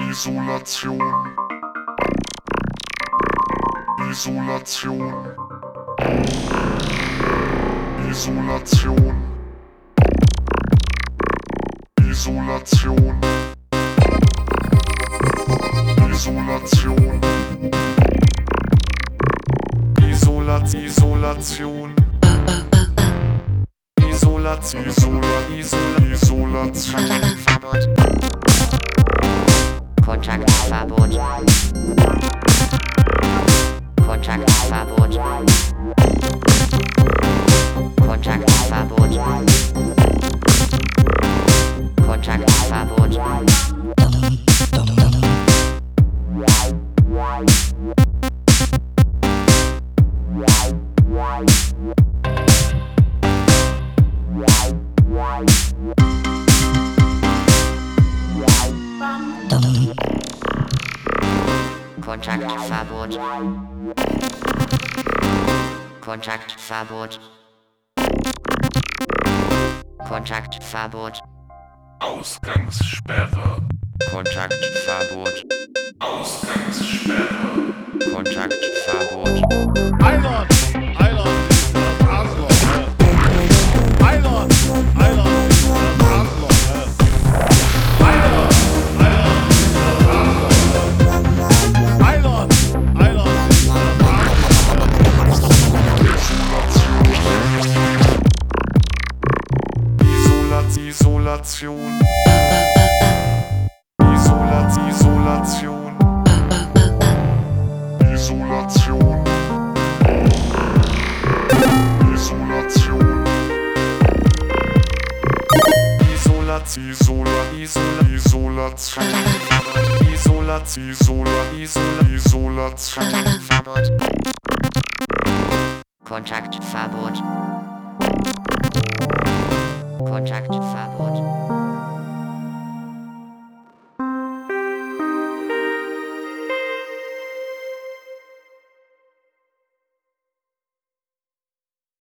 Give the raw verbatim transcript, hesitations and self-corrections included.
Isolation. Isolation. Isolation. Isolation. Isolation. Isolat Isolation. Isolat Isola Isola Isolation. Kontaktverbot. Kontaktverbot. Kontaktverbot. Kontaktverbot. Kontaktverbot. Kontaktverbot. Kontaktverbot. Ausgangssperre. Kontaktverbot. Ausgangssperre. Kontaktverbot. Island, Island ist das Arschloch. Island, Island ist das Arschloch. Island, Island ist das Arschloch. Island, Island ist das Isolation. Isolat Isolation. Isolation. Isolation. Isolat Isola Isola Isolation. Isolat Isola Isola Isolation. Kontaktverbot. Kontaktverbot.